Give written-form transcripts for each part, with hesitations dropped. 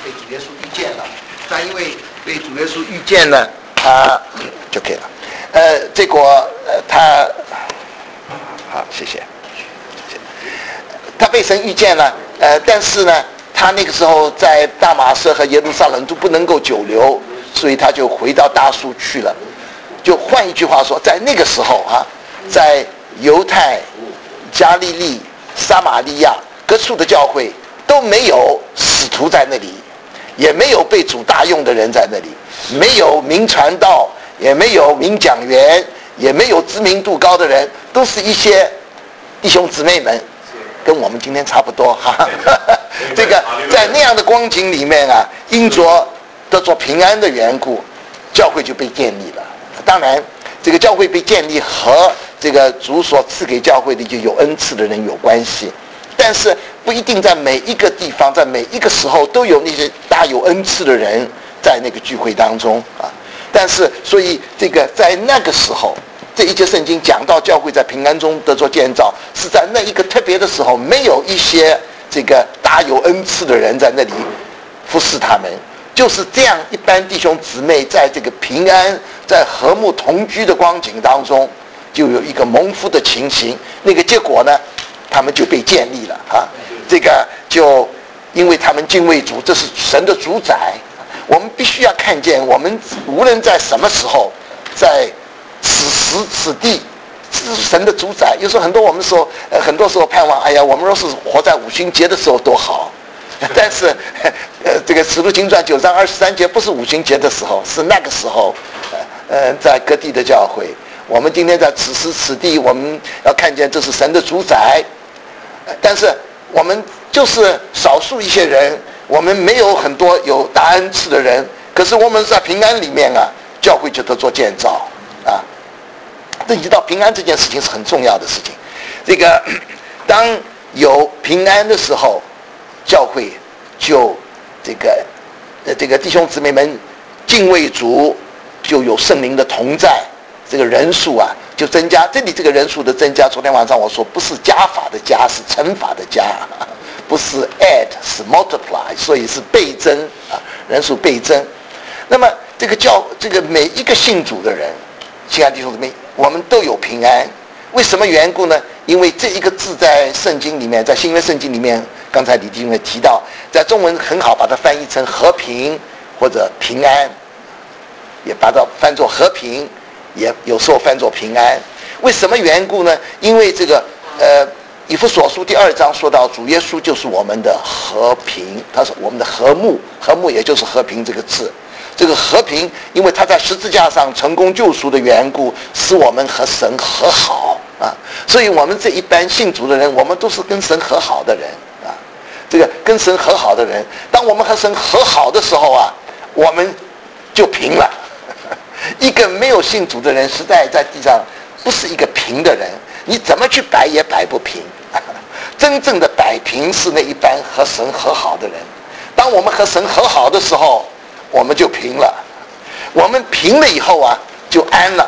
被主耶稣遇见了。他因为被主耶稣遇见了，他就可以了。结果他好，谢谢。他被神遇见了，但是呢，他那个时候在大马色和耶路撒冷都不能够久留，所以他就回到大树去了。就换一句话说，在那个时候啊，在犹太、加利利、撒玛利亚各处的教会都没有使徒在那里，也没有被主大用的人在那里，没有名传道，也没有名讲员，也没有知名度高的人，都是一些弟兄姊妹们，跟我们今天差不多哈。这个在那样的光景里面啊，因着得着平安的缘故，教会就被建立了。当然，这个教会被建立和这个主所赐给教会的就有恩赐的人有关系，但是不一定在每一个地方，在每一个时候都有那些大有恩赐的人在那个聚会当中啊。但是，所以这个在那个时候，这一节圣经讲到教会在平安中得着建造，是在那一个特别的时候，没有一些这个大有恩赐的人在那里服侍他们。就是这样，一般弟兄姊妹在这个平安、在和睦同居的光景当中，就有一个蒙福的情形。那个结果呢，他们就被建立了啊。这个就因为他们敬畏主，这是神的主宰。我们必须要看见，我们无论在什么时候，在此时此地，这是神的主宰。有时候很多时候盼望，哎呀，我们若是活在五旬节的时候多好。但是，这个《使徒行传》9章23节不是五旬节的时候，是那个时候，在各地的教会。我们今天在此时此地，我们要看见这是神的主宰。但是我们就是少数一些人，我们没有很多有大恩赐的人，可是我们在平安里面啊，教会就得做建造啊。这知道平安这件事情是很重要的事情。这个当有平安的时候，教会就这个弟兄姊妹们敬畏主，就有圣灵的同在，这个人数啊就增加。这里这个人数的增加，昨天晚上我说不是加法的加，是乘法的加，不是 add 是 multiply， 所以是倍增啊，人数倍增。那么这个每一个信主的人，亲爱的弟兄姊妹，我们都有平安。为什么缘故呢？因为这一个字在圣经里面，在新约圣经里面，刚才李弟兄也提到，在中文很好把它翻译成和平或者平安，也把它翻作和平，也有时候翻作平安。为什么缘故呢？因为这个以弗所书第2章说到，主耶稣就是我们的和平，他是我们的和睦，和睦也就是和平这个字。这个和平，因为他在十字架上成功救赎的缘故，使我们和神和好啊。所以我们这一般信主的人，我们都是跟神和好的人啊。这个跟神和好的人，当我们和神和好的时候啊，我们就平了。一个没有信主的人，实在在地上不是一个平的人，你怎么去摆也摆不平。真正的摆平是那一般和神和好的人。当我们和神和好的时候，我们就平了。我们平了以后啊，就安了。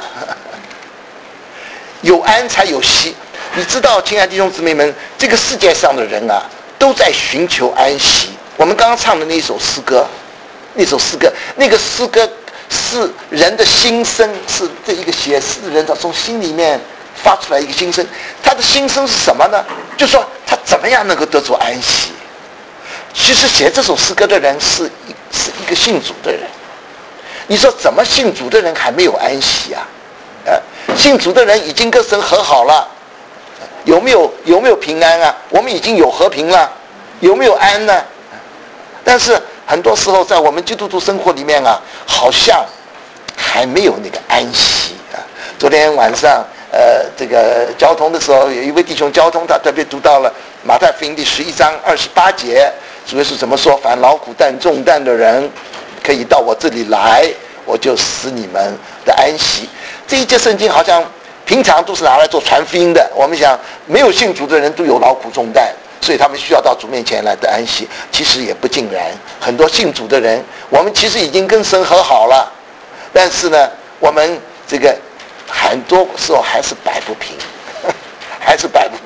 有安才有息。你知道，亲爱的弟兄姊妹们，这个世界上的人啊，都在寻求安息。我们刚刚唱的那首诗歌，那个诗歌是人的心声，是这一个写诗的人他从心里面发出来一个心声。他的心声是什么呢？就说他怎么样能够得着安息。其实写这首诗歌的人是一个信主的人。你说怎么信主的人还没有安息啊？信主的人已经跟神和好了，有没有平安啊？我们已经有和平了，有没有安呢？但是很多时候在我们基督徒生活里面啊，好像还没有那个安息啊。昨天晚上这个交通的时候，有一位弟兄交通，他特别读到了马太福音第11章28节，主耶稣怎么说？凡劳苦担重担的人，可以到我这里来，我就使你们的安息。这一节圣经好像平常都是拿来做传福音的。我们想，没有信主的人都有劳苦重担，所以他们需要到主面前来得安息。其实也不尽然，很多信主的人，我们其实已经跟神和好了，但是呢，我们这个很多时候还是摆不平，还是摆不平。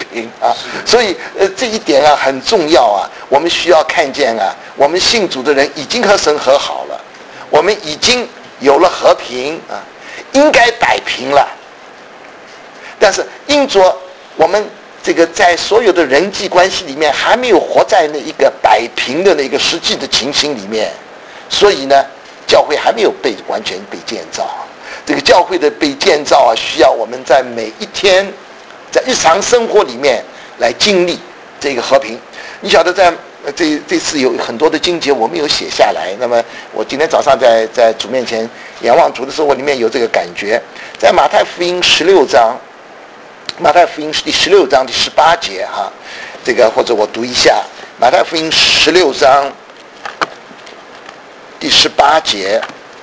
啊。所以这一点啊很重要啊，我们需要看见啊，我们信主的人已经和神和好了，我们已经有了和平啊，应该摆平了。但是因着我们这个在所有的人际关系里面还没有活在那一个摆平的那个实际的情形里面，所以呢，教会还没有完全被建造。这个教会的被建造啊，需要我们在每一天，在日常生活里面来经历这个和平。你晓得在这次有很多的经节我们有写下来，那么我今天早上在主面前仰望主的时候，我里面有这个感觉，在马太福音16章。马太福音是第16章第18节哈，这个或者我读一下，马太福音16章第18节，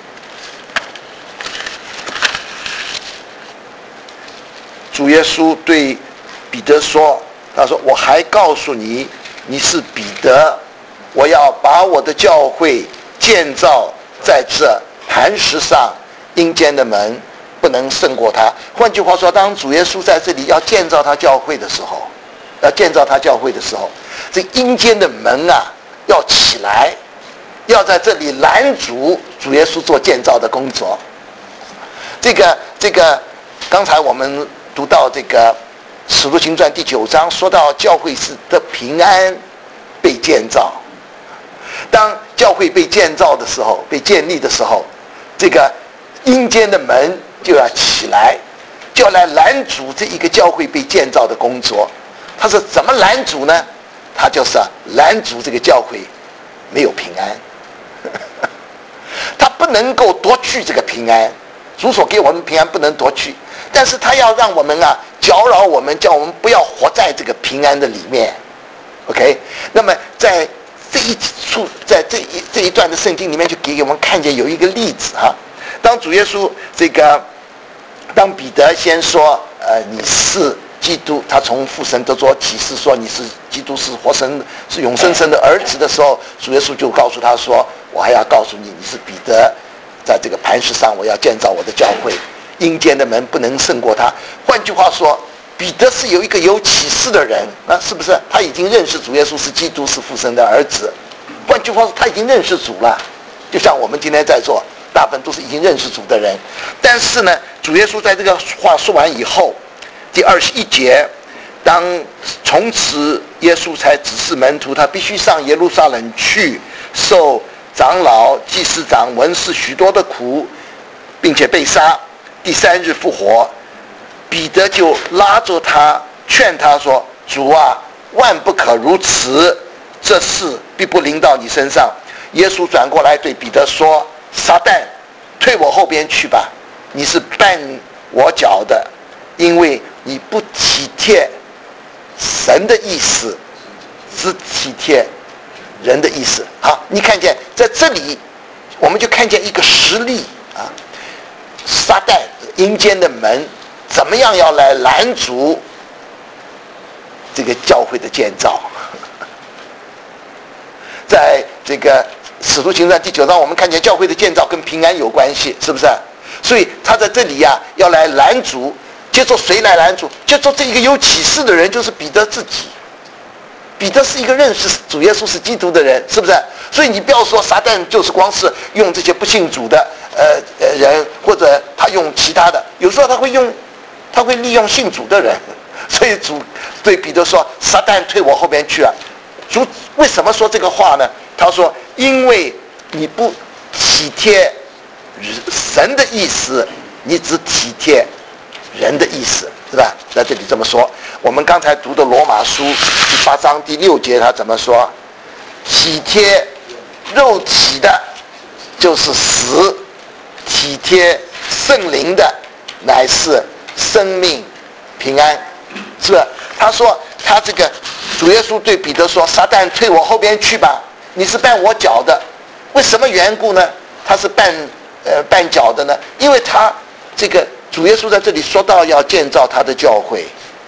主耶稣对彼得说，他说：“我还告诉你，你是彼得，我要把我的教会建造在这磐石上，阴间的门不能胜过他。”换句话说，当主耶稣在这里要建造他教会的时候，这阴间的门啊要起来，要在这里拦阻主耶稣做建造的工作。这个，刚才我们读到这个《使徒行传》第9章，说到教会是的平安被建造。当教会被建造的时候，被建立的时候，这个阴间的门就要起来，就要来拦阻这一个教会被建造的工作。他是怎么拦阻呢？他就是拦阻这个教会没有平安。他不能够夺去这个平安，主所给我们平安不能夺去，但是他要让我们啊搅扰我们，叫我们不要活在这个平安的里面。OK， 那么在这一处，在这一段的圣经里面，就给我们看见有一个例子啊。当主耶稣当彼得先说你是基督，他从父神得着启示说你是基督，是活神，是永生神的儿子的时候，主耶稣就告诉他说，我还要告诉你，你是彼得，在这个磐石上我要建造我的教会，阴间的门不能胜过他。换句话说，彼得是有一个有启示的人，那是不是他已经认识主耶稣是基督，是父神的儿子？换句话说，他已经认识主了，就像我们今天在座大部分都是已经认识主的人。但是呢，主耶稣在这个话说完以后，第21节，当从此耶稣才指示门徒，他必须上耶路撒冷去，受长老、祭司长、文士许多的苦，并且被杀，第3日复活。彼得就拉着他，劝他说：“主啊，万不可如此，这事必不临到你身上。”耶稣转过来对彼得说：“撒旦，退我后边去吧！你是绊我脚的，因为你不体贴神的意思，只体贴人的意思。”好，你看见在这里，我们就看见一个实例啊，撒旦阴间的门怎么样要来拦阻这个教会的建造。在这个使徒行传第9章，我们看见教会的建造跟平安有关系，是不是？所以他在这里呀，要来拦阻。接着谁来拦阻？接着这一个有启示的人，就是彼得自己。彼得是一个认识主耶稣是基督的人，是不是？所以你不要说撒旦就是光是用这些不信主的人，或者他用其他的，有时候他会利用信主的人。所以主对彼得说：“撒旦退我后边去了。”主为什么说这个话呢？他说：“因为你不体贴神的意思，你只体贴人的意思，是吧？”在这里这么说。我们刚才读的罗马书第8章第6节，他怎么说？体贴肉体的就是死，体贴圣灵的乃是生命平安，是不是？他说他这个主耶稣对彼得说：“撒旦退我后边去吧，你是绊我脚的。”为什么缘故呢？他是绊脚的呢？因为他这个主耶稣在这里说到要建造他的教会，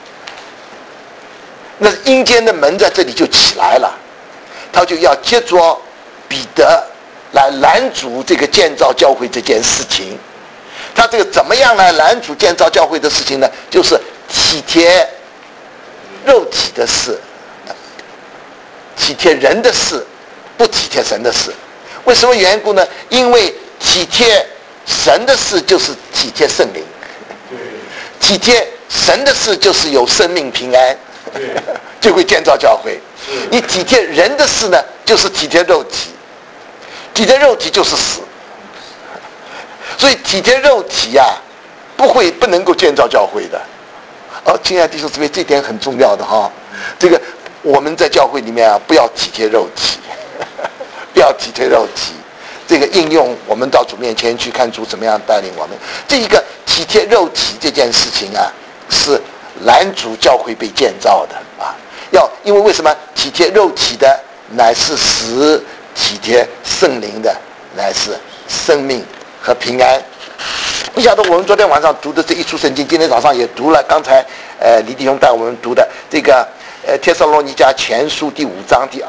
那阴间的门在这里就起来了，他就要接着彼得来拦阻这个建造教会这件事情。他这个怎么样来拦阻建造教会的事情呢？就是体贴肉体的事，体贴人的事，不体贴神的事。为什么缘故呢？因为体贴神的事就是体贴圣灵，体贴神的事就是有生命平安，就会建造教会。你体贴人的事呢，就是体贴肉体，体贴肉体就是死。所以体贴肉体啊，不能够建造教会的。亲爱的弟兄姊妹，这点很重要的哈。这个我们在教会里面啊，不要体贴肉体，不要体贴肉体。这个应用我们到主面前去看主怎么样带领我们。这一个体贴肉体这件事情啊，是拦阻教会被建造的啊。因为为什么体贴肉体的乃是死，体贴圣灵的乃是生命和平安。你晓得我们昨天晚上读的这一处圣经，今天早上也读了，刚才李弟兄带我们读的这个帖撒罗尼迦前书第5章第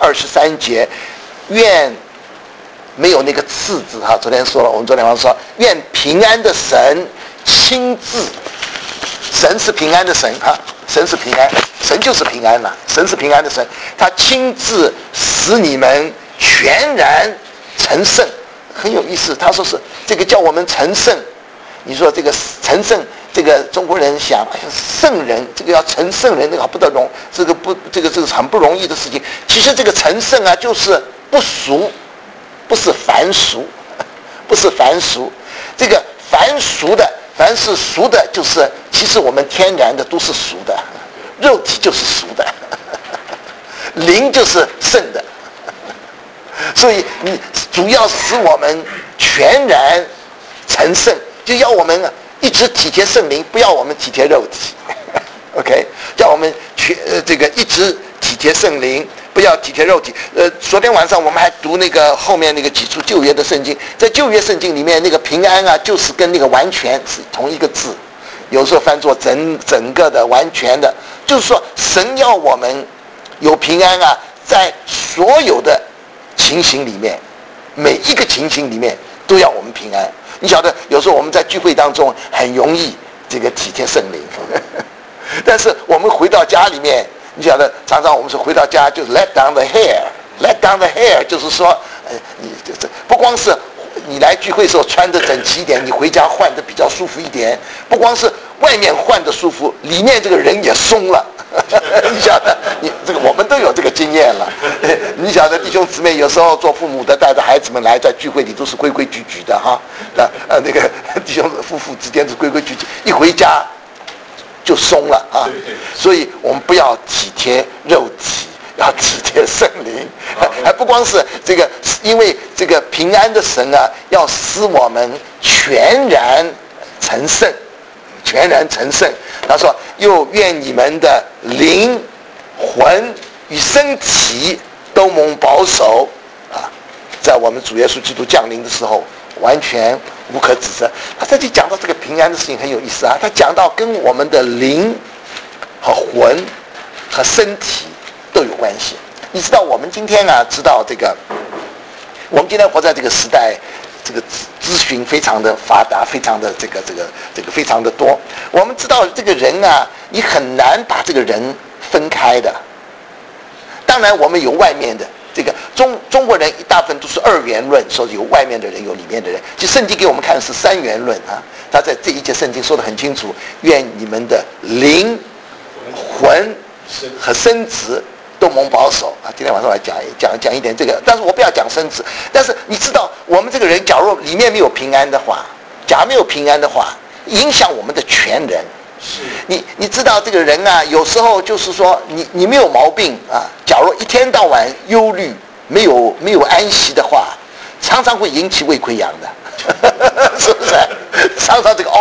23节，愿没有那个次字哈，昨天说了，我们昨天晚上说，愿平安的神亲自，神是平安的神哈，神是平安，神就是平安了，神是平安的神，他亲自使你们全然成圣。很有意思，他说是这个叫我们成圣。你说这个成圣，这个中国人想，哎呀，圣人，这个要成圣人，那个好不得容，这个是很不容易的事情。其实这个成圣啊，就是不俗，不是凡俗，不是凡俗。这个凡俗的，凡是俗的，就是其实我们天然的都是俗的，肉体就是俗的，灵就是圣的。所以你主要使我们全然成圣，就要我们一直体贴圣灵，不要我们体贴肉体。OK， 叫我们这个一直体贴圣灵，不要体贴肉体。昨天晚上我们还读那个后面那个几处旧约的圣经，在旧约圣经里面，那个平安啊，就是跟那个完全是同一个字，有时候翻作整个的完全的，就是说神要我们有平安啊，在所有的情形里面，每一个情形里面都要我们平安。你晓得，有时候我们在聚会当中很容易这个体贴圣灵，但是我们回到家里面，你晓得，常常我们说回到家就是 let down the hair，let down the hair， 就是说，你这不光是你来聚会的时候穿得整齐一点，你回家换得比较舒服一点，不光是外面换得舒服，里面这个人也松了。你晓得，你这个我们都有这个经验了。你晓得，弟兄姊妹有时候做父母的带着孩子们来，在聚会里都是规规矩矩的哈。那个弟兄夫妇之间是规规矩矩，一回家就松了啊。所以我们不要体贴肉体，要体贴圣灵。还不光是这个，因为这个平安的神啊，要使我们全然成圣，全然成圣。他说：“又愿你们的灵、魂与身体都蒙保守啊，在我们主耶稣基督降临的时候，完全无可指责。”他这里讲到这个平安的事情很有意思啊，他讲到跟我们的灵和魂和身体都有关系。你知道我们今天啊，知道这个，我们今天活在这个时代。这个资讯非常的发达，非常的这个非常的多。我们知道这个人啊，你很难把这个人分开的。当然，我们有外面的这个中国人一大部分都是二元论，说有外面的人，有里面的人。其实圣经给我们看的是三元论啊。他在这一节圣经说得很清楚：愿你们的灵、魂和身子都蒙保守啊！今天晚上来讲一点这个，但是我不要讲身子。但是你知道，我们这个人，假如里面没有平安的话，影响我们的全人。你知道这个人啊，有时候就是说，你没有毛病啊，假如一天到晚忧虑，没有安息的话，常常会引起胃溃疡的，是不是？常常这个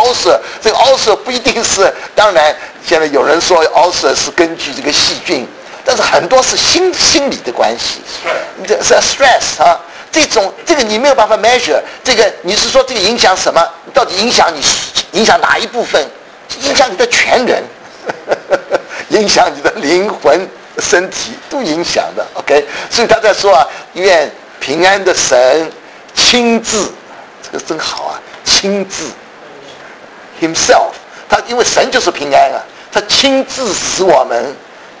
ulcer 不一定是，当然现在有人说 ulcer 是根据这个细菌。但是很多是心理的关系，这是 stress 啊，这个你没有办法 measure， 这个你是说这个影响什么？到底影响哪一部分？影响你的全人，影响你的灵魂、身体都影响的。OK， 所以他在说啊，愿平安的神亲自，这个真好啊，亲自 himself， 他因为神就是平安啊，他亲自使我们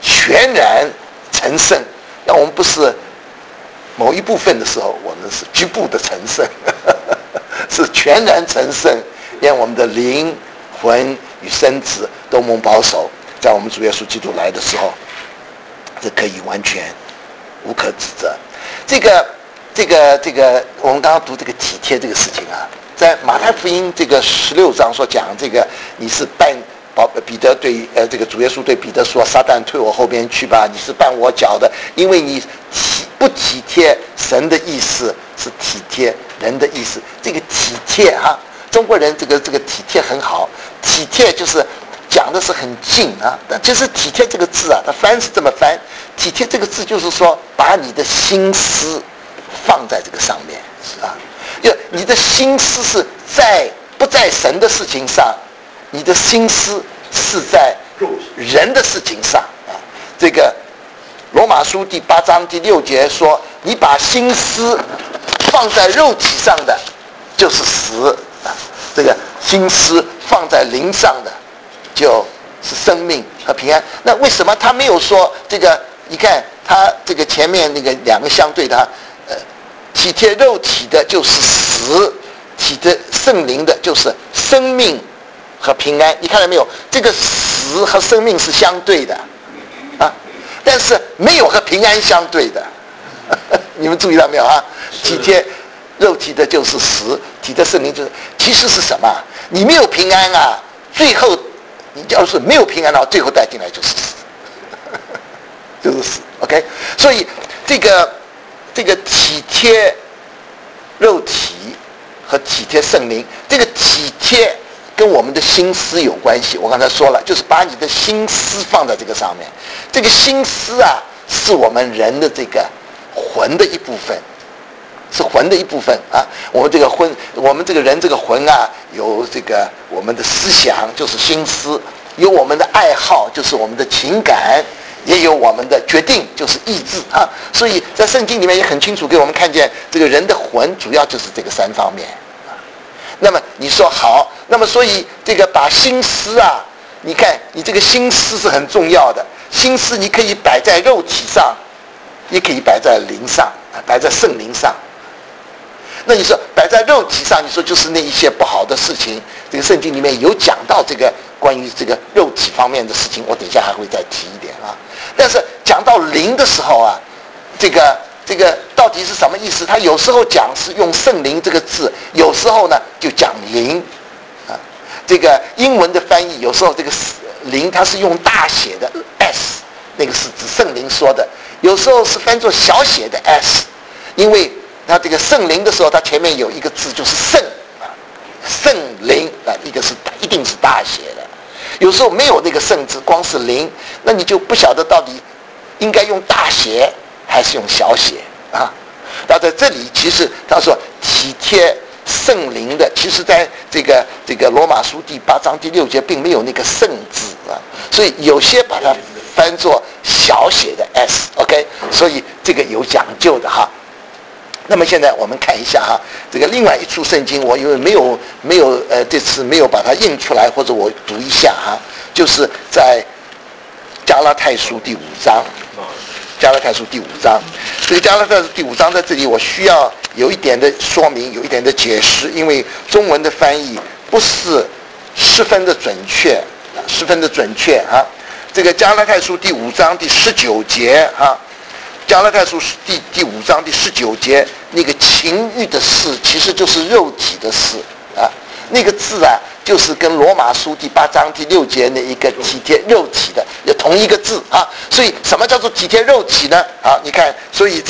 全然成圣。那我们不是某一部分的时候，我们是局部的成圣，是全然成圣，让我们的灵魂与身子都蒙保守，在我们主耶稣基督来的时候，这可以完全无可指责。这个，我们刚刚读这个体贴这个事情啊，在马太福音这个16章所讲，这个你是绊彼得对这个主耶稣对彼得说：“撒旦退我后边去吧，你是绊我脚的，因为你不体贴神的意思，是体贴人的意思。这个体贴哈，中国人这个体贴很好，体贴就是讲的是很近啊，但其实体贴这个字啊，它翻是这么翻，体贴这个字就是说把你的心思放在这个上面啊，就你的心思是不在神的事情上。”你的心思是在人的事情上啊。这个罗马书第8章第6节说：“你把心思放在肉体上的，就是死啊；这个心思放在灵上的，就是生命和平安。”那为什么他没有说这个？你看他这个前面那个两个相对的，体贴肉体的就是死，体贴圣灵的就是生命和平安。你看到没有？这个死和生命是相对的啊，但是没有和平安相对的。你们注意到没有啊？体贴肉体的就是死，体贴圣灵就是，其实是什么？你没有平安啊，最后你要是没有平安的话，最后带进来就是死，就是死。OK， 所以这个体贴肉体和体贴圣灵，这个体贴跟我们的心思有关系。我刚才说了，就是把你的心思放在这个上面。这个心思啊，是我们人的这个魂的一部分，是魂的一部分啊。我们这个人这个魂啊，有这个我们的思想，就是心思；有我们的爱好，就是我们的情感；也有我们的决定，就是意志啊。所以在圣经里面也很清楚给我们看见，这个人的魂主要就是这个3方面。那么你说好，那么所以这个把心思啊，你看你这个心思是很重要的。心思你可以摆在肉体上，也可以摆在灵上，摆在圣灵上。那你说摆在肉体上，你说就是那一些不好的事情。这个圣经里面有讲到这个关于这个肉体方面的事情，我等一下还会再提一点啊。但是讲到灵的时候啊，这个到底是什么意思？他有时候讲是用圣灵这个字，有时候呢就讲灵啊。这个英文的翻译有时候这个灵它是用大写的 S， 那个是指圣灵说的，有时候是翻作小写的 s， 因为它这个圣灵的时候，它前面有一个字就是圣啊，圣灵啊，一定是大写的。有时候没有那个圣字，光是灵，那你就不晓得到底应该用大写还是用小写啊。那在这里其实他说体贴圣灵的，其实在这个罗马书第8章第6节并没有那个圣字啊，所以有些把它翻作小写的 s，OK， 所以这个有讲究的哈。那么现在我们看一下哈，这个另外一处圣经，我因为没有这次没有把它印出来，或者我读一下哈，就是在加拉太书第5章。加拉太书第5章，这个加拉太书第5章在这里我需要有一点的说明，有一点的解释，因为中文的翻译不是十分的准确啊。这个加拉太书第5章第19节啊，加拉太书第5章第19节，那个情欲的事其实就是肉体的事啊，那个字啊就是跟罗马书第8章第6节那一个体贴肉体的有同一个字啊。所以什么叫做体贴肉体呢？啊，你看，所以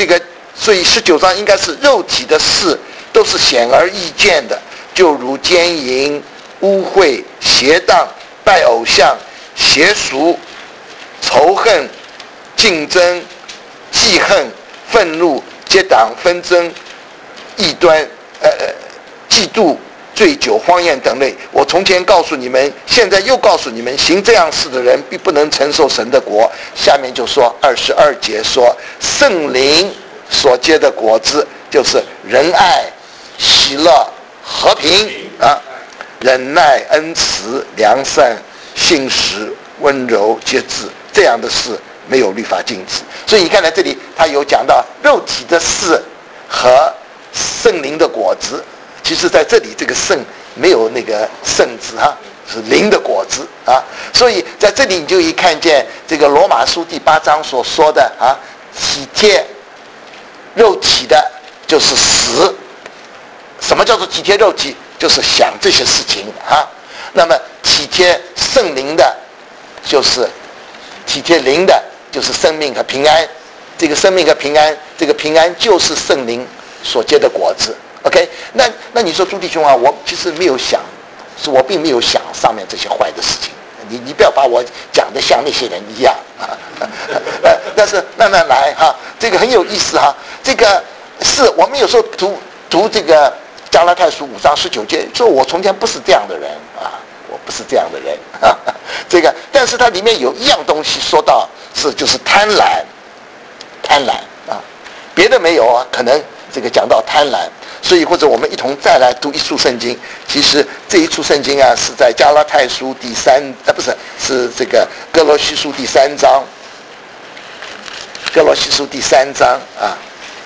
19章应该是肉体的事都是显而易见的，就如奸淫、污秽、邪荡、拜偶像、邪俗、仇恨、竞争、记恨、愤怒、结党纷争、异端、嫉妒、醉酒、荒宴等类。我从前告诉你们，现在又告诉你们，行这样事的人必不能承受神的国。下面就说22节说，圣灵所结的果子就是仁爱、喜乐、和平啊，忍耐、恩慈、良善、信实、温柔、节制，这样的事没有律法禁止。所以你看在这里，他有讲到肉体的事和圣灵的果子。其实在这里这个圣没有那个圣字哈，是灵的果子啊。所以在这里你就一看见这个罗马书第8章所说的啊，体贴肉体的就是死。什么叫做体贴肉体？就是想这些事情啊。那么体贴圣灵的，就是体贴灵的，就是生命和平安。这个生命和平安，这个平安就是圣灵所结的果子。OK， 那你说朱弟兄啊，我其实没有想，是我并没有想上面这些坏的事情。你不要把我讲的像那些人一样啊。但是慢慢来哈，这个很有意思哈。这个是我们有时候读这个加拉太书5章19节，说我从前不是这样的人啊，我不是这样的人啊。这个，但是它里面有一样东西说到就是贪婪啊，别的没有啊，可能这个讲到贪婪。所以或者我们一同再来读一处圣经。其实这一处圣经啊，是在加拉太书是这个哥罗西书第3章。哥罗西书第3章啊。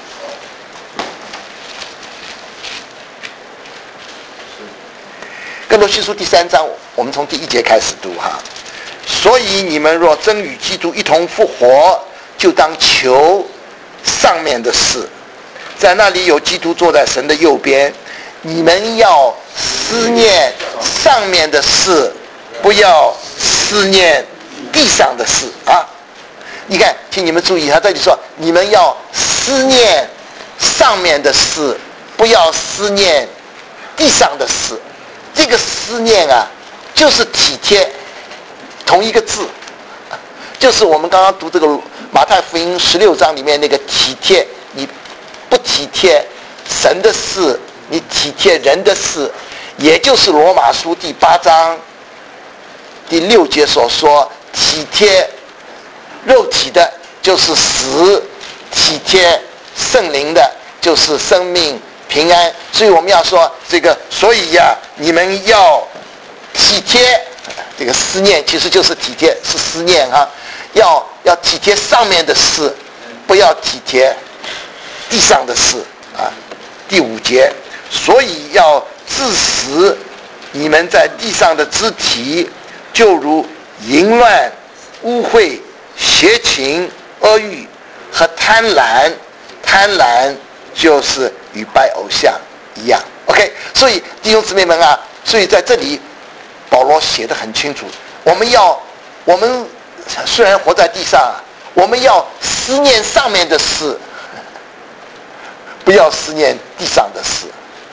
哥罗西书第3章，我们从第1节开始读哈。所以你们若真与基督一同复活，就当求上面的事。在那里有基督坐在神的右边，你们要思念上面的事，不要思念地上的事啊！你看，请你们注意，他这里说你们要思念上面的事，不要思念地上的事。这个思念啊，就是体贴，同一个字，就是我们刚刚读这个马太福音16章里面那个体贴。你不体贴神的事，你体贴人的事，也就是罗马书第8章第6节所说，体贴肉体的就是死，体贴圣灵的就是生命平安。所以我们要说这个，所以呀，你们要体贴这个思念，其实就是体贴，是思念啊，要体贴上面的事，不要体贴地上的事啊。第5节，所以要治死你们在地上的肢体，就如淫乱、污秽、邪情、恶欲和贪婪。贪婪就是与拜偶像一样。OK， 所以弟兄姊妹们啊，所以在这里保罗写得很清楚，我们虽然活在地上，我们要思念上面的事，不要思念地上的事。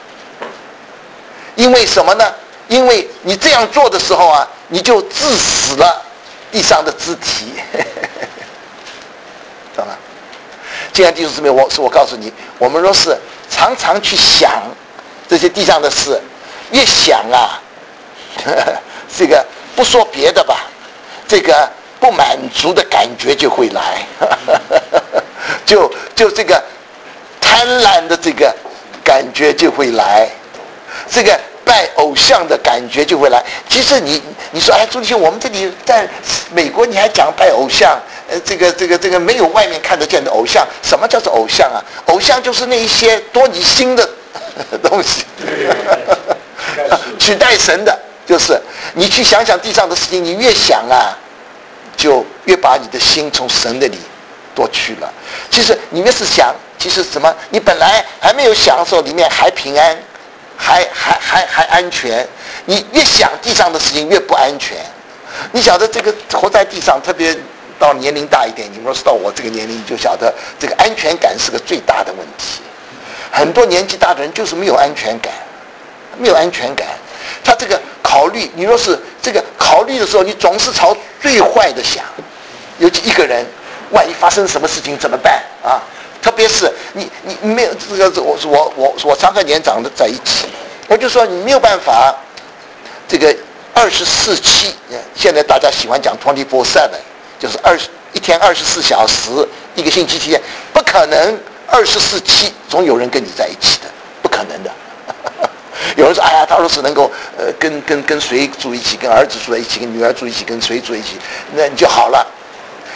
因为什么呢？因为你这样做的时候啊，你就致死了地上的肢体。懂吗？亲爱的弟兄姊妹，我告诉你，我们若是常常去想这些地上的事，越想啊，这个不说别的吧，这个不满足的感觉就会来，就这个贪婪的这个感觉就会来，这个拜偶像的感觉就会来。其实你说，哎，朱弟兄，我们这里在美国你还讲拜偶像，这个没有外面看得见的偶像。什么叫做偶像啊？偶像就是那一些多你心的东西，取代神的。就是你去想想地上的事情，你越想啊，就越把你的心从神那里夺去了。其实你越是想，其实什么？你本来还没有想的时候，里面还平安，还安全。你越想地上的事情，越不安全。你晓得这个活在地上，特别到年龄大一点，你若是到我这个年龄，你就晓得这个安全感是个最大的问题。很多年纪大的人就是没有安全感，没有安全感。他这个考虑，你若是这个考虑的时候，你总是朝最坏的想。尤其一个人，万一发生什么事情怎么办啊？特别是你没有这个，我常和年长的在一起，我就说你没有办法，这个24/7，现在大家喜欢讲24/7，就是一天24小时，一个星期7天，不可能24/7总有人跟你在一起的，不可能的。有人说，哎呀，他若是能够跟谁住一起，跟儿子住在一起，跟女儿住一起，跟谁住一起，那你就好了。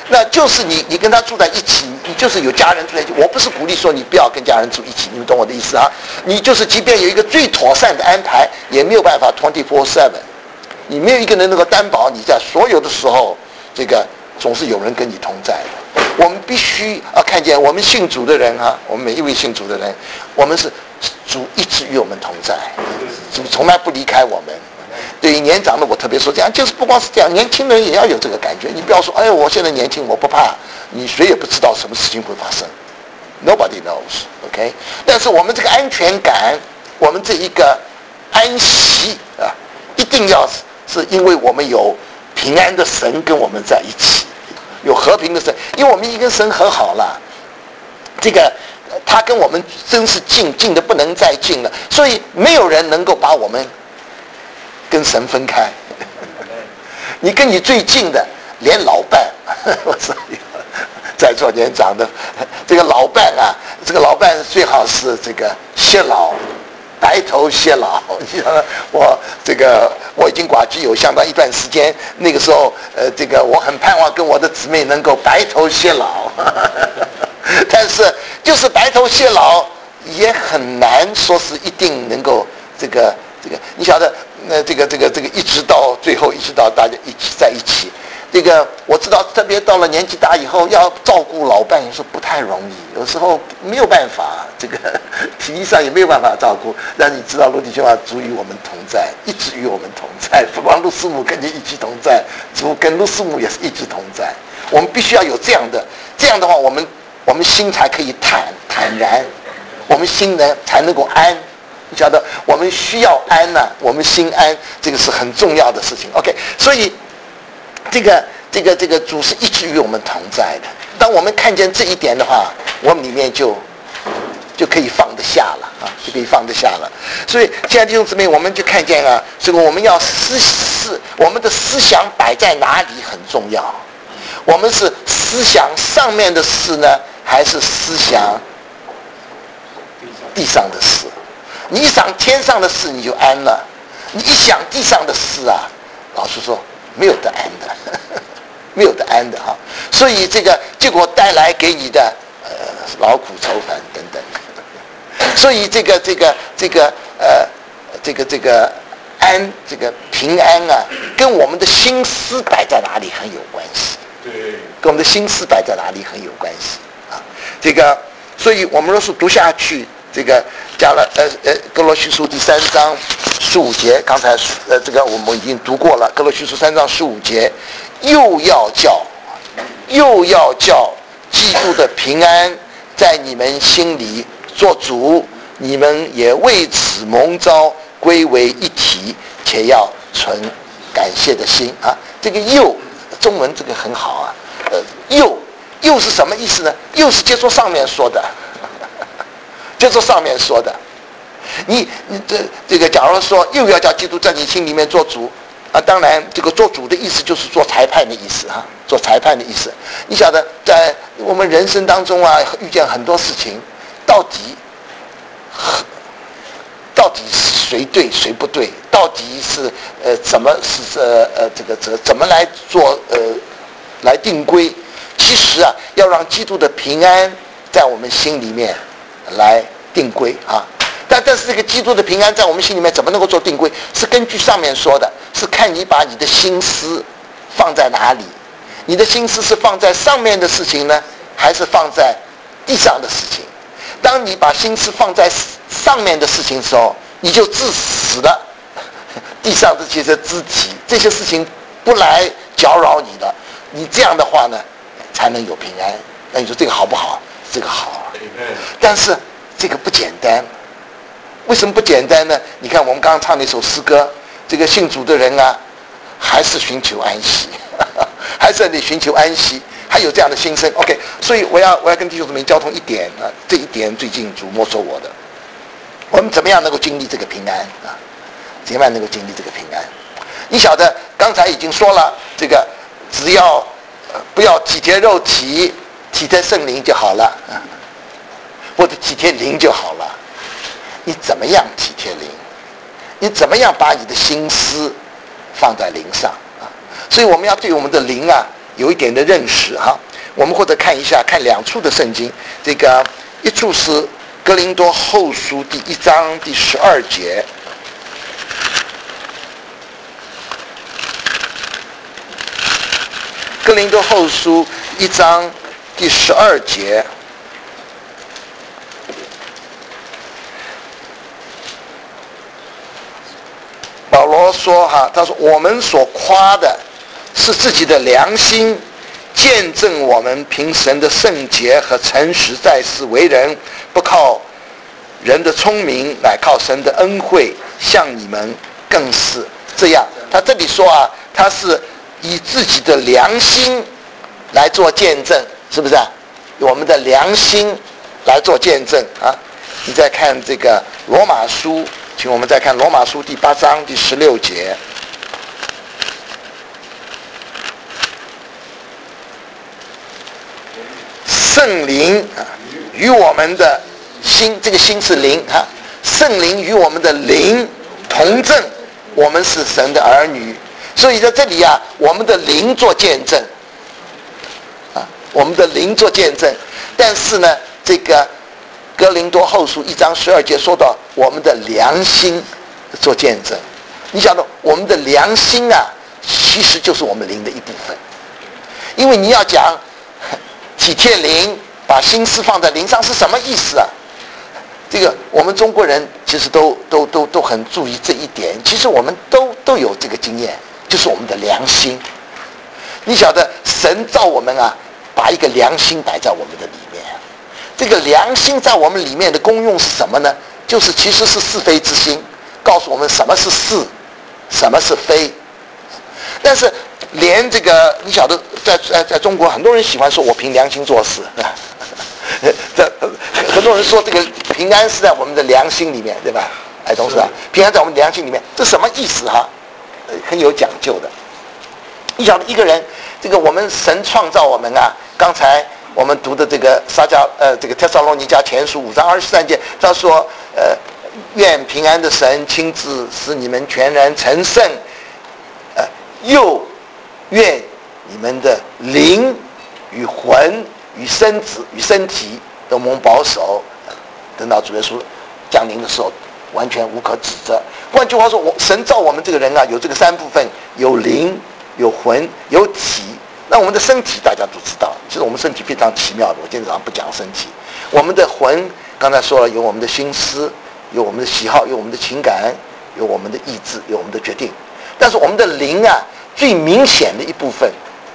那就是你跟他住在一起，你就是有家人住在一起。我不是鼓励说你不要跟家人住一起，你们懂我的意思啊？你就是即便有一个最妥善的安排，也没有办法 24/7，你没有一个人能够担保你在所有的时候，这个总是有人跟你同在的。我们必须看见，我们信主的人啊，我们每一位信主的人，我们是主一直与我们同在，主从来不离开我们。对于年长的，我特别说这样，就是不光是这样，年轻人也要有这个感觉。你不要说，哎，我现在年轻，我不怕，你谁也不知道什么事情会发生 ，Nobody knows，OK？但是我们这个安全感，我们这一个安息啊，一定要是因为我们有平安的神跟我们在一起，有和平的神，因为我们已经跟神和好了，这个他跟我们真是近的不能再近了，所以没有人能够把我们跟神分开。你跟你最近的连老伴，我说在座年长的这个老伴啊，这个老伴最好是这个偕老，白头偕老。你想我已经寡居有相当一段时间，那个时候这个我很盼望跟我的姊妹能够白头偕老，但是就是白头偕老也很难说是一定能够这个你晓得。这个一直到最后，一直到大家一起在一起，这个我知道，特别到了年纪大以后，要照顾老伴也是不太容易，有时候没有办法，这个体力上也没有办法照顾。但你知道，陆弟兄啊，主与我们同在，一直与我们同在，不光陆师母跟你一起同在，主跟陆师母也是一直同在。我们必须要有这样的话，我们心才可以坦然，我们心呢才能够安。你晓得，我们需要安呐，我们心安，这个是很重要的事情。OK， 所以这个主是一直与我们同在的。当我们看见这一点的话，我们里面就可以放得下了啊，就可以放得下了。所以，亲爱的弟兄姊妹，我们就看见啊，这个我们要我们的思想摆在哪里很重要。我们是思想上面的事呢，还是思想地上的事？你一想天上的事你就安了，你一想地上的事啊，老实说没有得安的，没有得安的哈。所以这个结果带来给你的劳苦愁烦等等。所以这个安这个平安啊，跟我们的心思摆在哪里很有关系。对，跟我们的心思摆在哪里很有关系啊。这个，所以我们若是读下去。这个讲了哥罗西书第3章15节，刚才这个我们已经读过了。哥罗西书3章15节，又要叫基督的平安在你们心里做主，你们也为此蒙召归为一体，且要存感谢的心啊。这个又中文这个很好啊，又是什么意思呢？又是接受上面说的。就是上面说的，你这个，假如说又要叫基督在你心里面做主啊，当然这个做主的意思就是做裁判的意思哈，做裁判的意思。你晓得，在我们人生当中啊，遇见很多事情，到底是谁对谁不对？到底是怎么怎么来做来定规？其实啊，要让基督的平安在我们心里面。来定规啊，但是这个基督的平安在我们心里面怎么能够做定规？是根据上面说的，是看你把你的心思放在哪里。你的心思是放在上面的事情呢，还是放在地上的事情？当你把心思放在上面的事情的时候，你就致死了地上这些肢体，这些事情不来搅扰你了。你这样的话呢，才能有平安。那你说这个好不好？这个好。但是这个不简单，为什么不简单呢？你看我们刚刚唱那首诗歌，这个信主的人啊，还是寻求安息，还是得寻求安息，还有这样的心声。OK， 所以我要跟弟兄姊妹交通一点啊，这一点最近主摸索我的，我们怎么样能够经历这个平安啊？怎么样能够经历这个平安？你晓得刚才已经说了，这个只要不要体贴肉体，体贴圣灵就好了啊。或者体贴灵就好了。你怎么样体贴灵？你怎么样把你的心思放在灵上啊？所以我们要对我们的灵啊有一点的认识哈。我们或者看一下，看2处的圣经，这个一处是哥林多后书第1章第12节。哥林多后书1章第12节，保罗说哈，他说我们所夸的是自己的良心，见证我们凭神的圣洁和诚实在世为人，不靠人的聪明，乃靠神的恩惠，像你们更是这样。他这里说啊，他是以自己的良心来做见证，是不是啊？我们的良心来做见证啊！你再看这个罗马书，请我们再看罗马书第8章第16节。圣灵与我们的心，这个心是灵啊，圣灵与我们的灵同证，我们是神的儿女。所以在这里啊，我们的灵做见证啊，我们的灵做见证。但是呢，这个哥林多后书1章12节说到我们的良心做见证。你晓得，我们的良心啊，其实就是我们灵的一部分。因为你要讲体贴灵，把心思放在灵上是什么意思啊？这个我们中国人其实都很注意这一点。其实我们都有这个经验，就是我们的良心。你晓得，神造我们啊，把一个良心摆在我们的里面。这个良心在我们里面的功用是什么呢？就是其实是是非之心，告诉我们什么是是，什么是非。但是连这个你晓得，在中国很多人喜欢说我凭良心做事，很多人说这个平安是在我们的良心里面，对吧？哎，同志啊，平安在我们良心里面，这什么意思哈？很有讲究的。你晓得一个人，这个我们神创造我们啊，刚才我们读的这个这个帖撒罗尼迦前书5章23节，他说愿平安的神亲自使你们全然成圣，又愿你们的灵与魂与身子与身体都蒙保守，等到主耶稣降临的时候完全无可指责。换句话说，神造我们这个人啊，有这个3部分，有灵有魂有体。那我们的身体大家都知道，其实我们身体非常奇妙的，我今天早上不讲身体。我们的魂刚才说了，有我们的心思，有我们的喜好，有我们的情感，有我们的意志，有我们的决定。但是我们的灵啊，最明显的一部分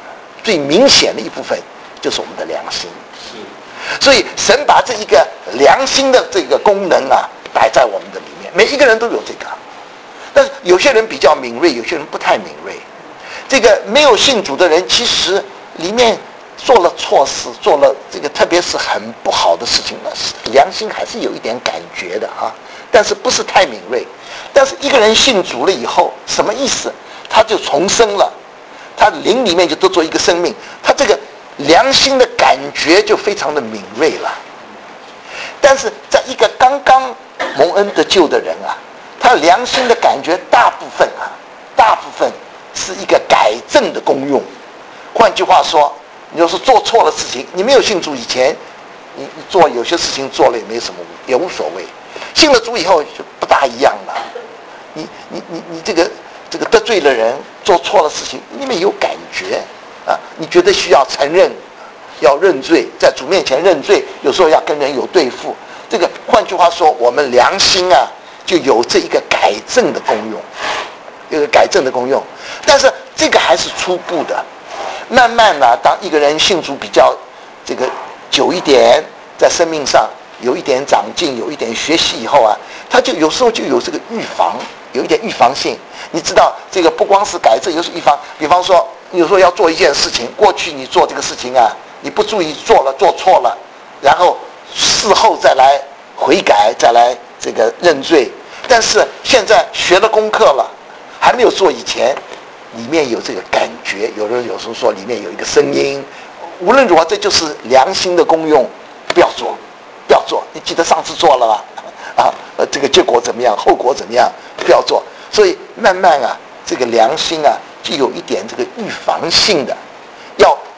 就是我们的良心。所以神把这一个良心的这个功能啊，摆在我们的里面，每一个人都有这个。但是有些人比较敏锐，有些人不太敏锐。这个没有信主的人，其实里面做了错事，做了这个特别是很不好的事情，良心还是有一点感觉的啊，但是不是太敏锐。但是一个人信主了以后，什么意思？他就重生了，他灵里面就多做一个生命，他这个良心的感觉就非常的敏锐了。但是在一个刚刚蒙恩得救的人啊，他良心的感觉大部分是一个改正的功用。换句话说，你要是做错了事情，你没有信主以前，你做有些事情做了也没什么，也无所谓。信了主以后就不大一样了。你这个得罪了人，做错了事情，你没有感觉啊？你觉得需要承认，要认罪，在主面前认罪，有时候要跟人有对付。这个换句话说，我们良心啊，就有这一个改正的功用，有个改正的功用。但是这个还是初步的，慢慢呢，当一个人信主比较这个久一点，在生命上有一点长进，有一点学习以后啊，他就有时候就有这个预防，有一点预防性。你知道，这个不光是改正，就是预防。比方说，你有时候要做一件事情，过去你做这个事情啊，你不注意做错了，然后事后再来悔改，再来这个认罪。但是现在学了功课了，还没有做以前，里面有这个感觉。有人有时候说里面有一个声音，无论如何，这就是良心的功用。不要做，不要做。你记得上次做了吧？这个结果怎么样？后果怎么样？不要做。所以慢慢啊，这个良心啊，就有一点这个预防性的，要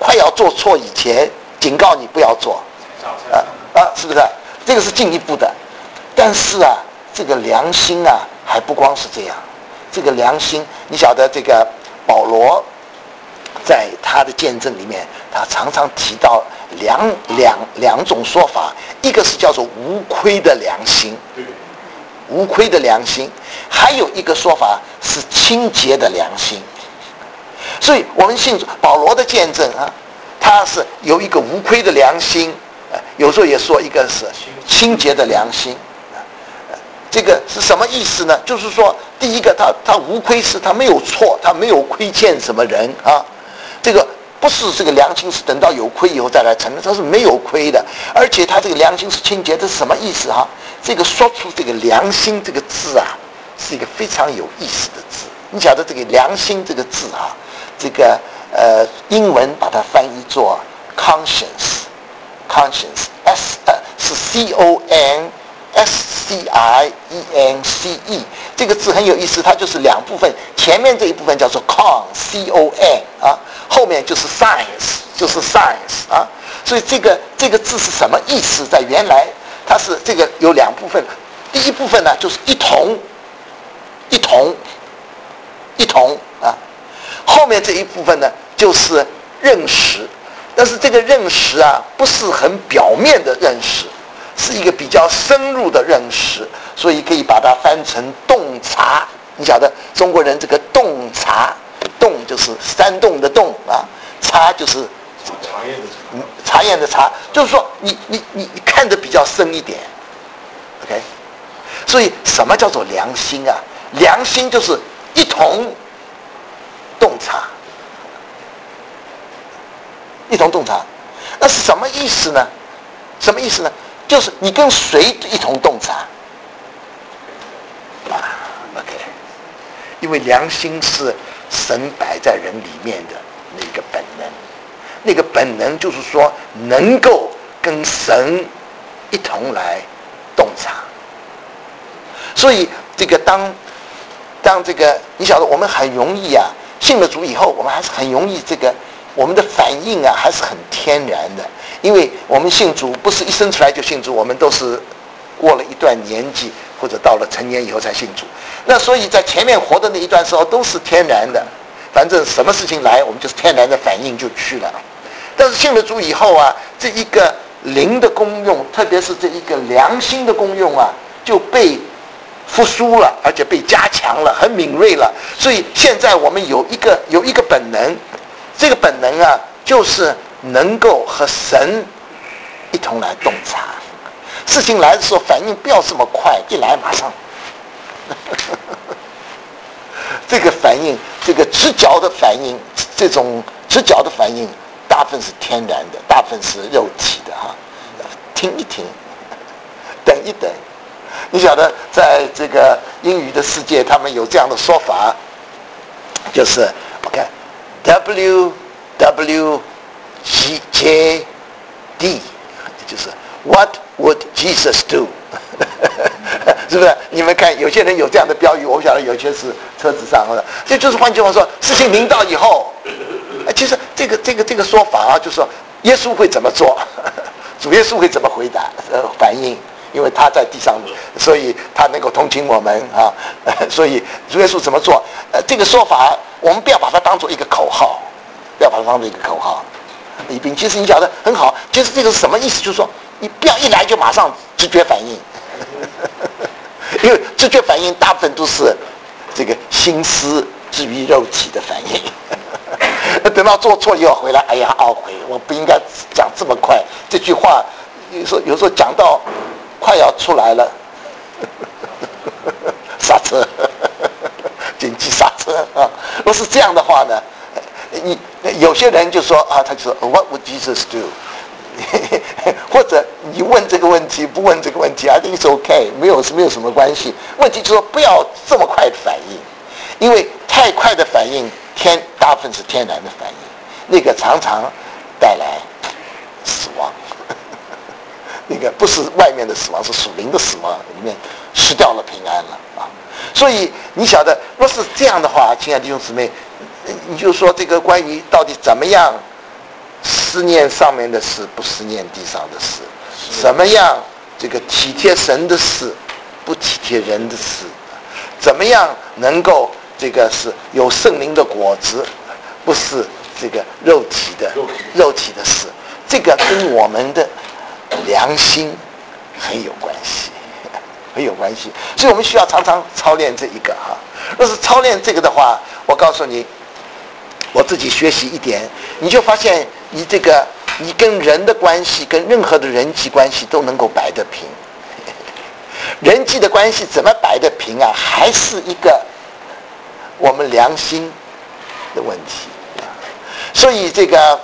快要做错以前，警告你不要做，是不是？这个是进一步的。但是啊，这个良心啊，还不光是这样。这个良心，你晓得这个保罗在他的见证里面，他常常提到两种说法，一个是叫做无亏的良心，无亏的良心，还有一个说法是清洁的良心。所以我们信主保罗的见证啊，他是有一个无亏的良心，有时候也说一个是清洁的良心。这个是什么意思呢？就是说，第一个，他无亏，是他没有错，他没有亏欠什么人啊。这个不是这个良心是等到有亏以后再来承认，他是没有亏的，而且他这个良心是清洁，这是什么意思啊？这个说出这个良心这个字啊，是一个非常有意思的字。你晓得这个良心这个字啊，这个英文把它翻译作 conscience， 是 CONSCIENCE， 这个字很有意思，它就是两部分，前面这一部分叫做 CON 啊，后面就是 science 啊，所以这个字是什么意思？在原来它是这个有两部分，第一部分呢就是一同啊，后面这一部分呢就是认识，但是这个认识啊不是很表面的认识。是一个比较深入的认识，所以可以把它翻成洞察。你晓得中国人这个洞察，洞就是山洞的洞啊，察就是查验的查，就是说你看得比较深一点 ，OK。所以什么叫做良心啊？良心就是一同洞察，一同洞察，那是什么意思呢？什么意思呢？就是你跟谁一同洞察，OK， 因为良心是神摆在人里面的那个本能，那个本能就是说能够跟神一同来洞察。所以这个当这个你晓得，我们很容易啊，信了主以后，我们还是很容易这个我们的反应啊还是很天然的。因为我们信主不是一生出来就信主，我们都是过了一段年纪或者到了成年以后才信主。那所以在前面活的那一段时候都是天然的，反正什么事情来我们就是天然的反应就去了。但是信了主以后啊，这一个灵的功用，特别是这一个良心的功用啊，就被复苏了，而且被加强了，很敏锐了。所以现在我们有一个本能，这个本能啊就是能够和神一同来洞察，事情来的时候反应不要这么快，一来马上这个反应，这个直觉的反应，这种直觉的反应大部分是天然的，大部分是肉体的哈。听一听，等一等。你晓得在这个英语的世界他们有这样的说法，就是我看 WWJD， 就是 What would Jesus do 是不是？你们看有些人有这样的标语，我不晓得有些是车子上的，这就是换句话说，事情临到以后，其实这个说法啊，就是说耶稣会怎么做，主耶稣会怎么回答反应，因为他在地上，所以他能够同情我们啊，所以主耶稣怎么做？这个说法我们不要把它当做一个口号，不要把它当做一个口号。其实你讲的很好，其实这个是什么意思？就是说你不要一来就马上直觉反应，因为直觉反应大部分都是这个心思至于肉体的反应。等到做错以后回来，哎呀，懊悔，我不应该讲这么快。这句话有时候讲到快要出来了，刹车，紧急刹车啊！若是这样的话呢，有些人就说啊，他就说 What would Jesus do？ 或者你问这个问题，不问这个问题 ，I think it's okay， 没有什么关系。问题就是说不要这么快的反应，因为太快的反应，大部分是天然的反应，那个常常带来死亡。那个不是外面的死亡，是属灵的死亡，里面失掉了平安了啊！所以你晓得，若是这样的话，亲爱的弟兄姊妹，你就说这个关于到底怎么样思念上面的事，不思念地上的事。怎么样这个体贴神的事，不体贴人的事？怎么样能够这个是有圣灵的果子，不是这个肉体的事？这个跟我们的良心很有关系，很有关系。所以我们需要常常操练这一个哈。若是操练这个的话，我告诉你，我自己学习一点，你就发现你跟人的关系，跟任何的人际关系都能够摆得平。人际的关系怎么摆得平啊？还是一个我们良心的问题。所以这个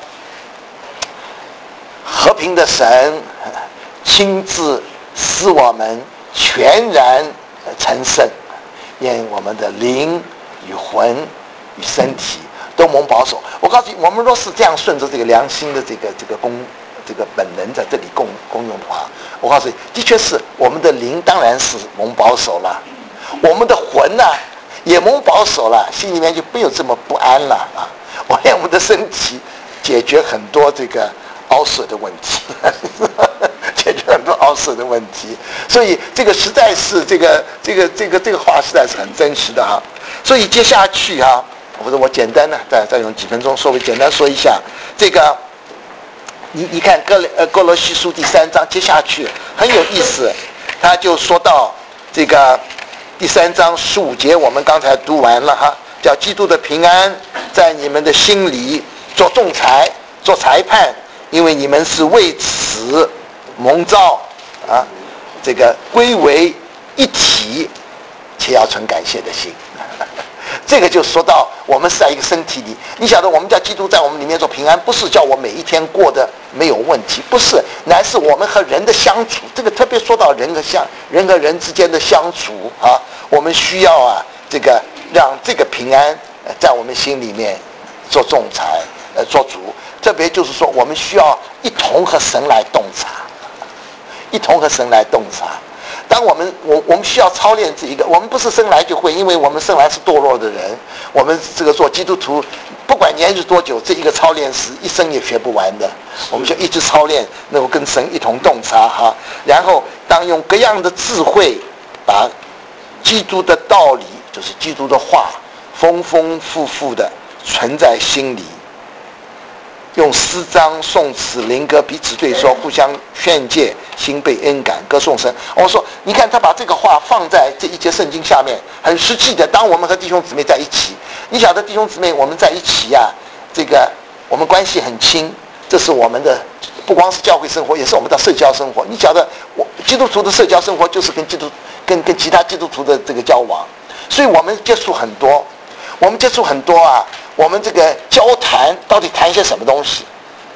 和平的神亲自使我们全然成圣，愿我们的灵与魂与身体都蒙保守。我告诉你，我们若是这样顺着这个良心的这个本能在这里共用的话，我告诉你，的确是我们的灵当然是蒙保守了，我们的魂呢也蒙保守了，心里面就没有这么不安了啊。我连我们的身体解决很多这个凹损的问题，解决很多凹损的问题，所以这个实在是这个话实在是很真实的哈。所以接下去哈，或者我简单的再用几分钟稍微简单说一下这个。你看哥罗西书第3章接下去很有意思，他就说到这个第3章15节，我们刚才读完了哈，叫基督的平安在你们的心里做仲裁做裁判，因为你们是为此蒙召啊，这个归为一体，且要存感谢的心。这个就说到我们是在一个身体里，你晓得我们叫基督在我们里面做平安，不是叫我每一天过得没有问题，不是，乃是我们和人的相处，这个特别说到人和人之间的相处啊，我们需要啊这个让这个平安在我们心里面做仲裁做主，特别就是说我们需要一同和神来洞察，一同和神来洞察。当我们需要操练这一个，我们不是生来就会，因为我们生来是堕落的人，我们这个做基督徒，不管年日多久，这一个操练是一生也学不完的。我们就一直操练，能够跟神一同洞察哈，然后当用各样的智慧，把基督的道理，就是基督的话，丰丰富富的存在心里。用诗章、颂词、灵歌彼此对说，互相劝诫，心被恩感，歌颂神。我说，你看他把这个话放在这一节圣经下面，很实际的。当我们和弟兄姊妹在一起，你晓得弟兄姊妹我们在一起啊，这个我们关系很亲，这是我们的不光是教会生活，也是我们的社交生活。你晓得，基督徒的社交生活就是跟其他基督徒的这个交往，所以我们接触很多，啊。我们这个交谈到底谈些什么东西？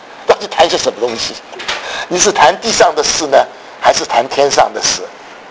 你是谈地上的事呢，还是谈天上的事？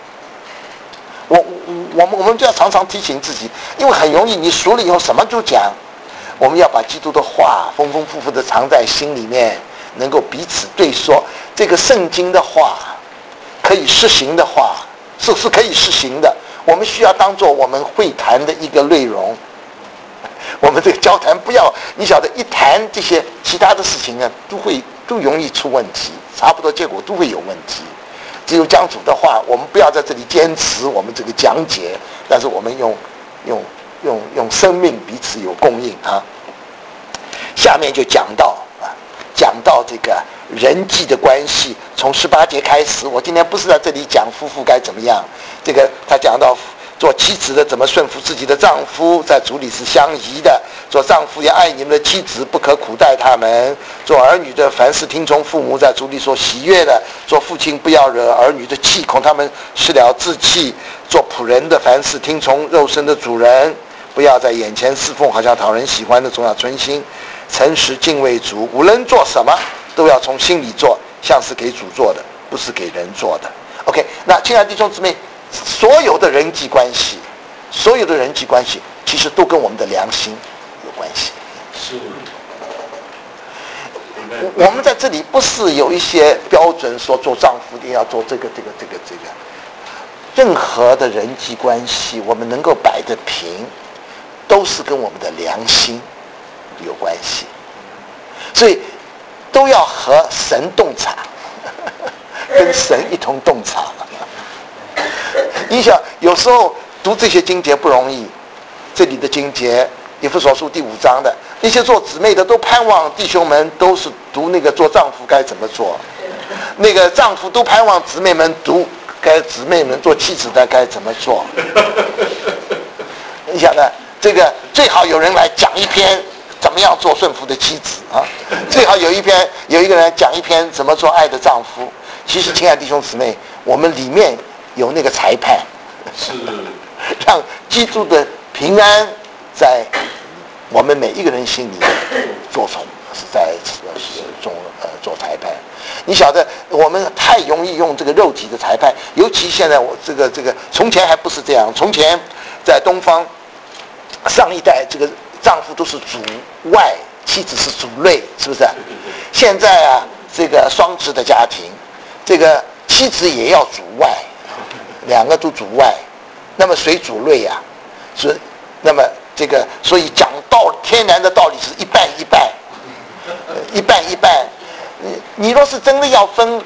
我们就要常常提醒自己，因为很容易你熟了以后什么就讲。我们要把基督的话丰丰富富的藏在心里面，能够彼此对说。这个圣经的话，可以实行的话，是可以实行的。我们需要当做我们会谈的一个内容。我们这个交谈不要，你晓得一谈这些其他的事情呢，都容易出问题，差不多结果都会有问题。只有讲主的话，我们不要在这里坚持我们这个讲解，但是我们用生命彼此有供应啊。下面就讲到这个人际的关系，从18节开始。我今天不是在这里讲夫妇该怎么样，这个他讲到。做妻子的怎么顺服自己的丈夫，在主里是相宜的。做丈夫要爱你们的妻子，不可苦待他们。做儿女的凡事听从父母，在主里所喜悦的。做父亲不要惹儿女的气，恐他们失了志气。做仆人的凡事听从肉身的主人，不要在眼前侍奉，好像讨人喜欢的，总要存心诚实敬畏主。无论做什么，都要从心里做，像是给主做的，不是给人做的。OK， 那亲爱的弟兄姊妹。所有的人际关系，其实都跟我们的良心有关系。是。我们在这里不是有一些标准说做丈夫一定要做这个。任何的人际关系，我们能够摆得平，都是跟我们的良心有关系。所以都要和神洞察，跟神一同洞察。你想，有时候读这些经节不容易，这里的经节，以弗所书第5章的那些做姊妹的都盼望弟兄们都是读那个做丈夫该怎么做，那个丈夫都盼望姊妹们读姊妹们做妻子的该怎么做。你想呢？这个最好有人来讲一篇怎么样做顺服的妻子啊，最好有一个人讲一篇怎么做爱的丈夫。其实，亲爱的弟兄姊妹，我们里面有那个裁判， 是让基督的平安在我们每一个人心里做从，是在做裁判。你晓得，我们太容易用这个肉体的裁判，尤其现在我这个从前还不是这样，从前在东方上一代这个丈夫都是主外，妻子是主内，是不是？现在啊，这个双职的家庭，这个妻子也要主外，两个都主外，那么谁主内呀？是，那么这个所以讲天然的道理是一半一半，一半一半。你若是真的要分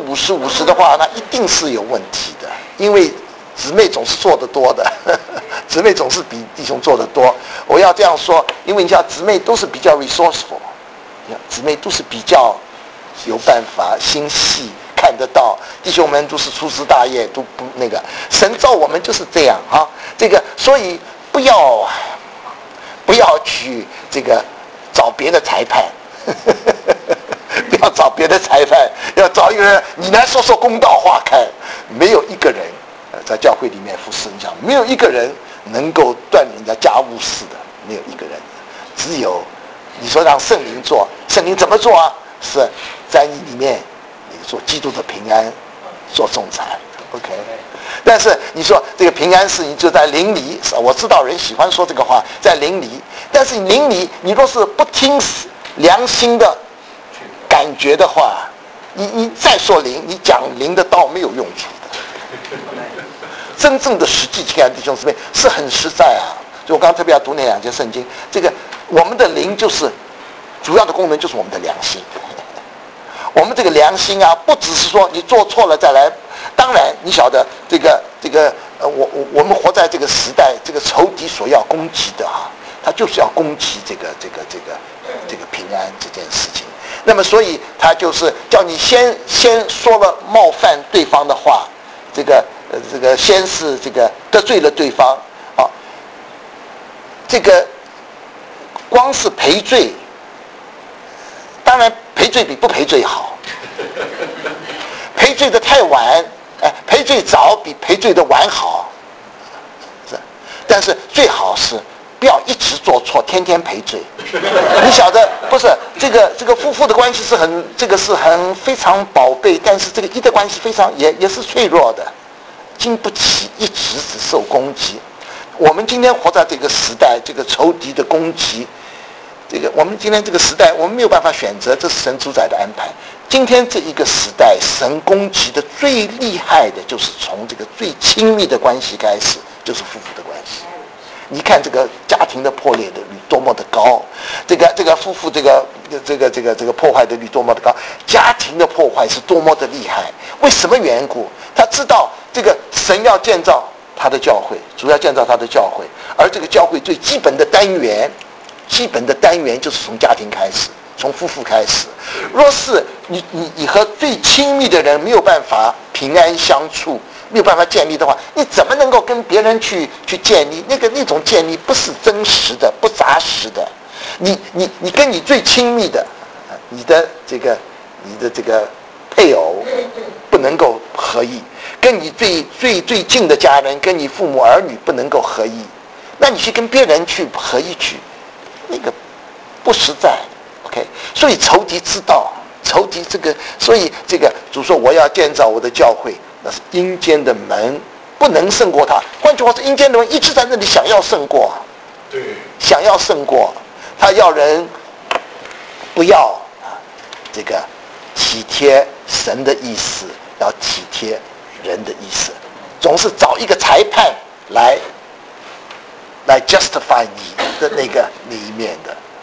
50%的话，那一定是有问题的，因为姊妹总是做得多的，姊妹总是比弟兄做得多。我要这样说，因为你像姊妹都是比较 resourceful， 姊妹都是比较有办法、心细、看得到，弟兄们都是粗枝大叶，都不那个。神造我们就是这样啊，这个所以不要去这个找别的裁判。不要找别的裁判，要找一个人，你来说说公道话看。没有一个人在教会里面服侍，你讲没有一个人能够断人家家务事的，没有一个人。只有你说让圣灵做，圣灵怎么做啊？是在你里面，你做基督的平安，做仲裁 ，OK。但是你说这个平安是你就在灵里，我知道人喜欢说这个话，在灵里。但是灵里，你若是不听良心的感觉的话，你再说灵，你讲灵的道没有用处的。真正的实际，亲爱的弟兄姊妹，是很实在啊。就我刚刚特别要读那2节圣经，这个我们的灵就是主要的功能就是我们的良心。我们这个良心啊，不只是说你做错了再来。当然，你晓得我们活在这个时代，这个仇敌所要攻击的啊，他就是要攻击这个平安这件事情。那么，所以他就是叫你先说了冒犯对方的话，这个先是这个得罪了对方啊，这个光是赔罪，当然赔罪比不赔罪好，赔罪的太晚，赔罪早比赔罪的晚好，但是最好是不要一直做错，天天赔罪。你晓得，不是这个夫妇的关系是非常宝贝，但是这个一的关系非常也是脆弱的，经不起一直只受攻击。我们今天活在这个时代，这个仇敌的攻击，我们今天这个时代，我们没有办法选择，这是神主宰的安排。今天这一个时代，神攻击的最厉害的就是从这个最亲密的关系开始，就是夫妇的关系。你看这个家庭的破裂的率多么的高，这个夫妇这个破坏的率多么的高，家庭的破坏是多么的厉害。为什么缘故？他知道这个神要建造他的教会，主要建造他的教会，而这个教会最基本的单元就是从家庭开始，从夫妇开始。若是你和最亲密的人没有办法平安相处，没有办法建立的话，你怎么能够跟别人去建立？那种建立不是真实的，不扎实的。你跟你最亲密的，你的这个配偶不能够合一，跟你最近的家人，跟你父母儿女不能够合一，那你去跟别人去合一去，那个不实在。OK， 所以仇敌知道，所以主说我要建造我的教会。那是阴间的门不能胜过他。换句话说，阴间的门一直在那里想要胜过， 对， 想要胜过，他要人不要这个体贴神的意思，要体贴人的意思，总是找一个裁判来 justify 你的那一面的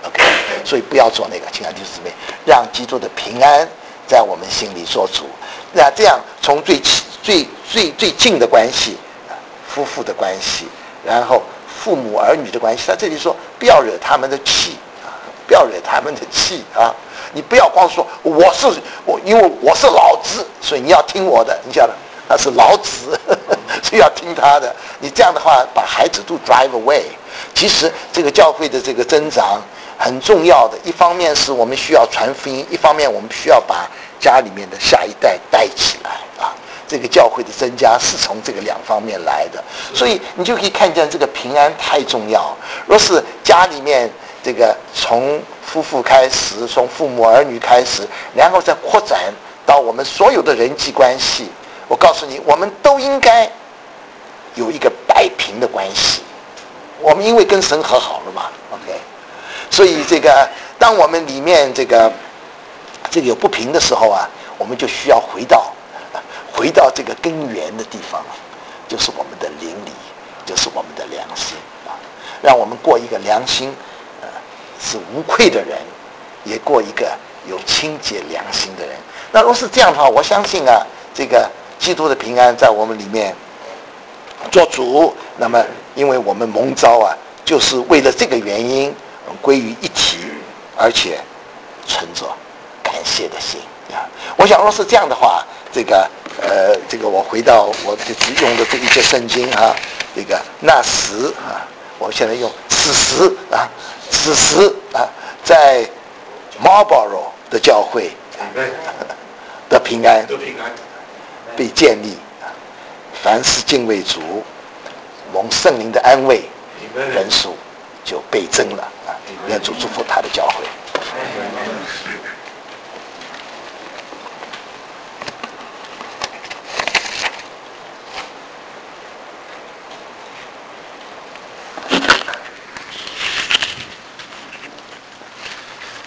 OK， 所以不要做那个，亲爱的弟兄姊妹，让基督的平安在我们心里做主。那这样从最近的关系，夫妇的关系，然后父母儿女的关系，他这里说不要惹他们的气啊，不要惹他们的气啊。你不要光说因为我是老子，所以你要听我的，你晓得他是老子，所以要听他的。你这样的话把孩子都 drive away。其实这个教会的这个增长很重要的，一方面是我们需要传福音，一方面我们需要把家里面的下一代带起来啊。这个教会的增加是从这个两方面来的，所以你就可以看见这个平安太重要。若是家里面这个从夫妇开始，从父母儿女开始，然后再扩展到我们所有的人际关系，我告诉你，我们都应该有一个摆平的关系。我们因为跟神和好了嘛 ，OK， 所以这个当我们里面这个有不平的时候啊，我们就需要回到这个根源的地方，就是我们的邻里，就是我们的良心啊，让我们过一个良心是无愧的人，也过一个有清洁良心的人。那若是这样的话，我相信啊，这个基督的平安在我们里面做主。那么因为我们蒙召啊，就是为了这个原因归于一体，而且存着感谢的心啊。我想若是这样的话，这个我回到我用的这一节圣经啊，这个那时啊，我现在用此时啊，在 Marlborough 的教会的平安被建立，凡是敬畏主、蒙圣灵的安慰，人数就倍增了啊！愿主祝福他的教会。